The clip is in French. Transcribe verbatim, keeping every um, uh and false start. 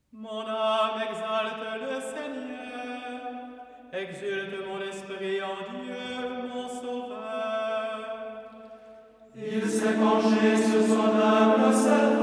Mon âme exalte le Seigneur, exulte mon esprit en Dieu, mon Sauveur. Il s'est penché sur son humble serviteur.